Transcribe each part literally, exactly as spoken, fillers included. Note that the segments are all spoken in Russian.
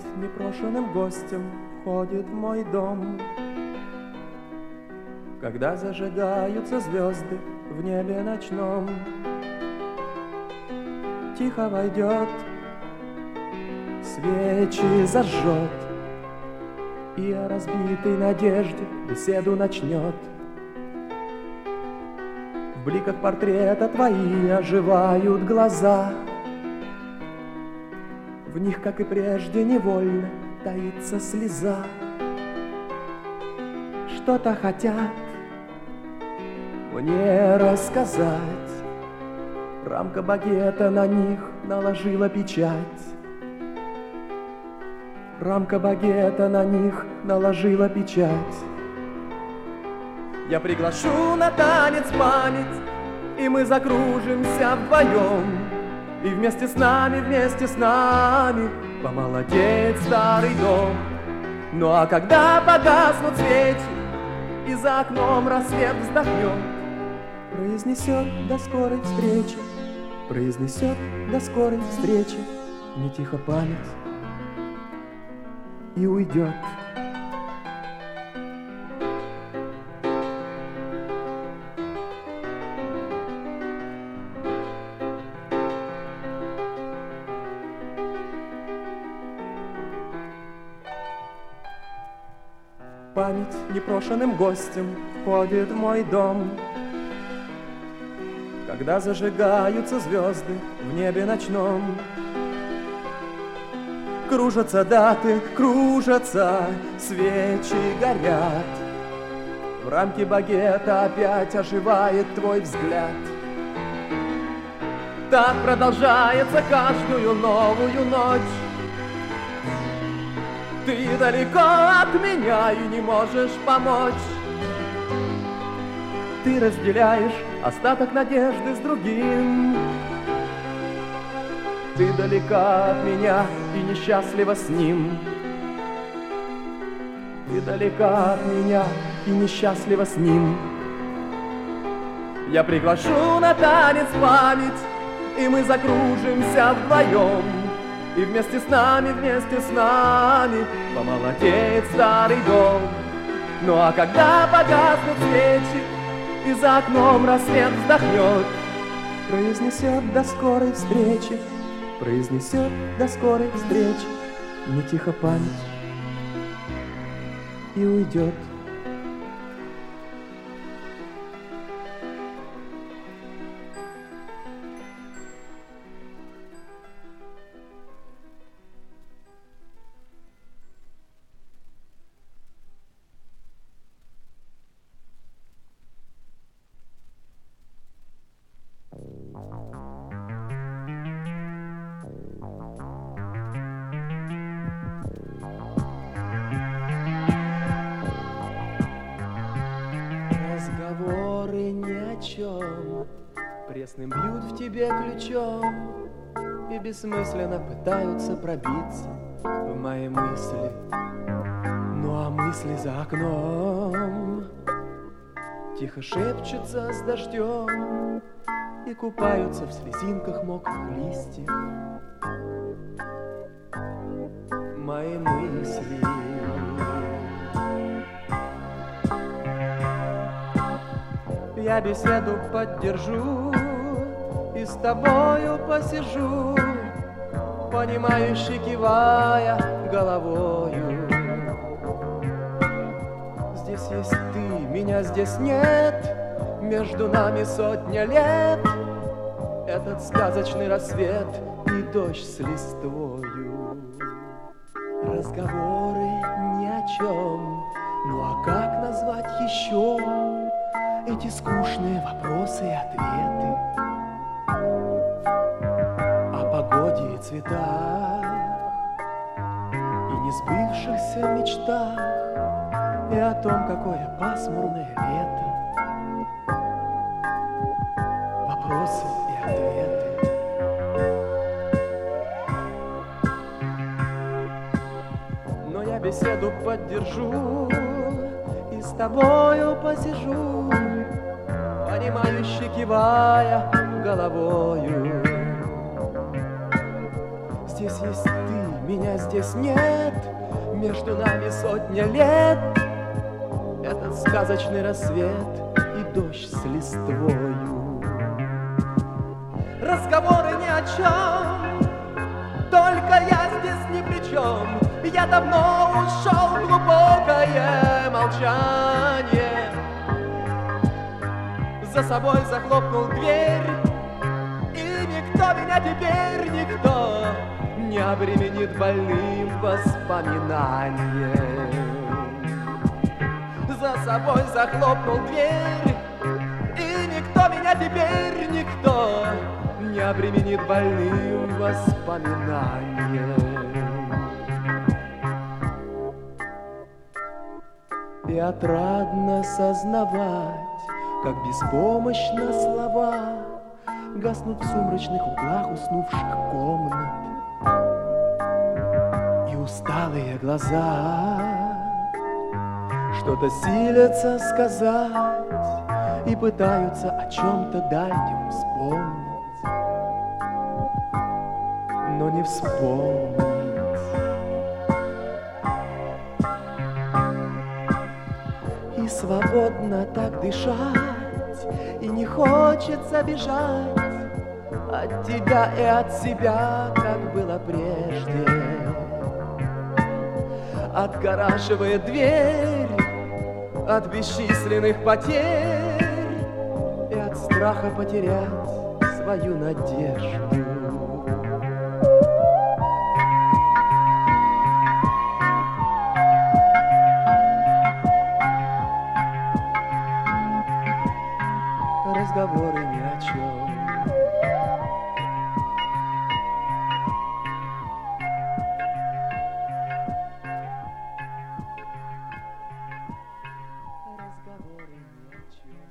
непрошенным гостем входит в мой дом. Когда зажигаются звезды в небе ночном, тихо войдет, свечи зажжет и о разбитой надежде беседу начнет. В бликах портрета твои оживают глаза, в них, как и прежде, невольно таится слеза. Что-то хотят мне рассказать, рамка багета на них наложила печать. Рамка багета на них наложила печать. Я приглашу на танец память, и мы закружимся вдвоем, и вместе с нами, вместе с нами помолодеет старый дом. Ну а когда погаснут свечи и за окном рассвет вздохнет, произнесет до скорой встречи, произнесет до скорой встречи, не тихо память, и уйдет. Память непрошенным гостем входит в мой дом. Когда зажигаются звезды в небе ночном, кружатся даты, кружатся, свечи горят. В рамке багета опять оживает твой взгляд. Так продолжается каждую новую ночь. Ты далеко от меня и не можешь помочь. Ты разделяешь остаток надежды с другим. Ты далека от меня и несчастлива с ним. Ты далека от меня и несчастлива с ним. Я приглашу на танец память, и мы закружимся вдвоем, и вместе с нами, вместе с нами помолодеет старый дом. Ну а когда погаснут свечи и за окном рассвет вздохнет, произнесет до скорой встречи, произнесет до скорой встречи, не тихо память, и уйдет. Разговоры ни о чем, пресным бьют в тебе ключом и бессмысленно пытаются пробиться в мои мысли. Ну а мысли за окном тихо шепчутся с дождем и купаются в слезинках мокрых листьев. Мои мысли. Я беседу поддержу и с тобою посижу, понимающе кивая головою. Здесь есть ты, меня здесь нет, между нами сотня лет. Этот сказочный рассвет и дождь с листвою. Разговоры ни о чем, ну а как назвать еще эти скучные вопросы и ответы о погоде и цветах, и несбывшихся мечтах, и о том, какое пасмурное лето. Вопросы и ответы. Но я беседу поддержу и с тобою посижу, понимающе кивая головою. Здесь есть ты, меня меня здесь нет, между нами сотня лет. Этот сказочный рассвет и дождь с листвою. Разговоры ни о чем, только я здесь ни при чем. Я давно ушел в глубокое молчание, за собой захлопнул дверь, и никто меня теперь, никто не обременит больным воспоминанием. За собой захлопнул дверь, и никто меня теперь, никто не обременит больным воспоминанием. И отрадно сознавать, как беспомощно слова гаснут в сумрачных углах уснувших комнат, и усталые глаза что-то силятся сказать и пытаются о чем-то дальнем вспомнить, но не вспомнить. И свободно так дышать, и не хочется бежать от тебя и от себя, как было прежде. Отгораживает дверь от бесчисленных потерь и от страха потерять свою надежду. Разговоры ни о чем. Разговоры ни о чем.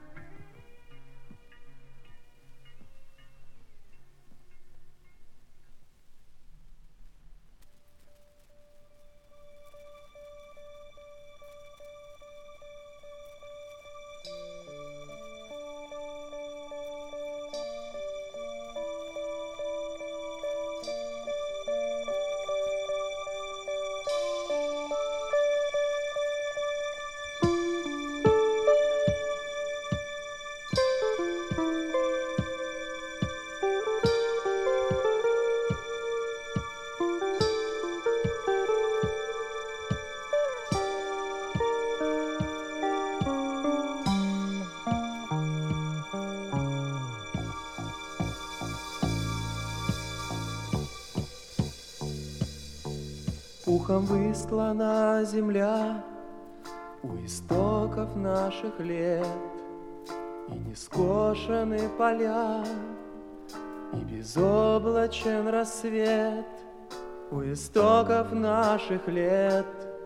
Пухом выстлана земля у истоков наших лет, и не скошены поля, и безоблачен рассвет у истоков наших лет,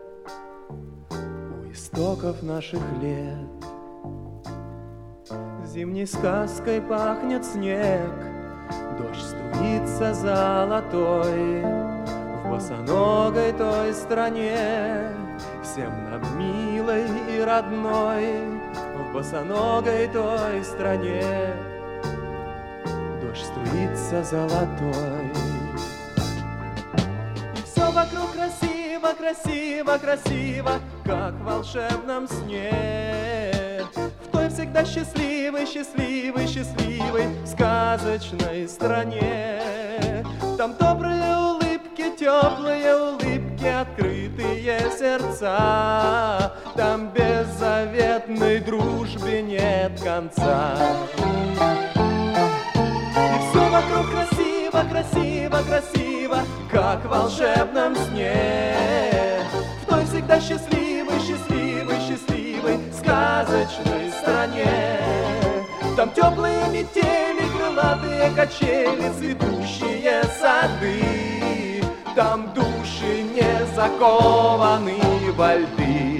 у истоков наших лет. Зимней сказкой пахнет снег, дождь струится золотой в босоногой той стране, всем нам милой и родной, в босоногой той стране. Дождь струится золотой, и все вокруг красиво, красиво, красиво, как в волшебном сне, в той всегда счастливой, счастливой, счастливой сказочной стране. Там добрые улыбки, теплые улыбки, открытые сердца, там беззаветной дружбе нет конца. И все вокруг красиво, красиво, красиво, как в волшебном сне, в той всегда счастливой, счастливой, счастливой сказочной стране. Там теплые метели, крылатые качели, цветущие сады, там души не закованы во льды.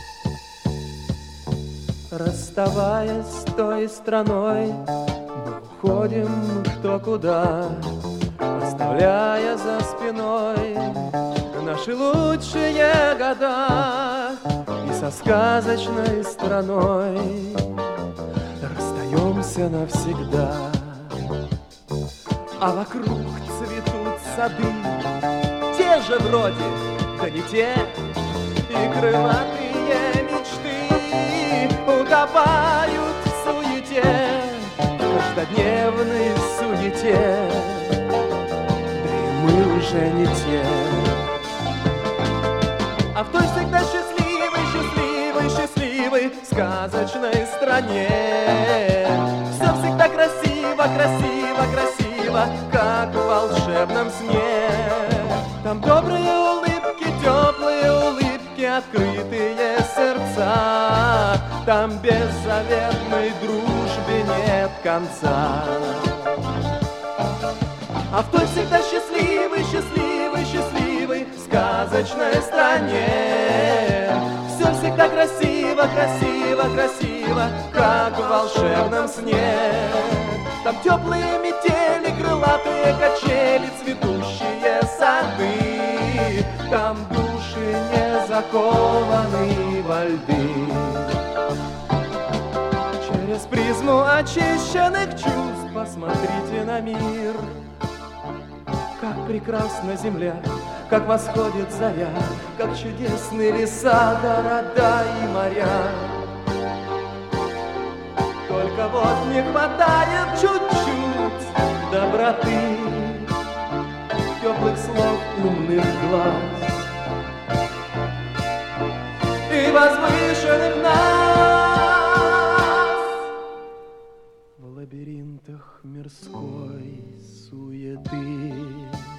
Расставаясь с той страной, мы уходим кто куда, оставляя за спиной наши лучшие года. И со сказочной страной расстаемся навсегда. А вокруг цветут сады, те же вроде, да не те. И крылатые мечты утопают в суете, в каждодневной суете. Да и мы уже не те. А в той всегда счастливой, счастливой, счастливой сказочной стране все всегда красиво, красиво, красиво, как в волшебном сне. Там добрые улыбки, теплые улыбки, открытые сердца. Там беззаветной дружбе нет конца. А в той всегда счастливой, счастливой, счастливой сказочной стране все всегда красиво, красиво, красиво, как в волшебном сне. Там теплые метели, крылатые качели, цветущие сады. Там души не закованы во льды. Через призму очищенных чувств посмотрите на мир. Как прекрасна земля, как восходит заря, как чудесны леса, города и моря. Только вот не хватает чуть-чуть доброты, теплых слов, умных глаз и возвышенных нас в лабиринтах мирской суеты.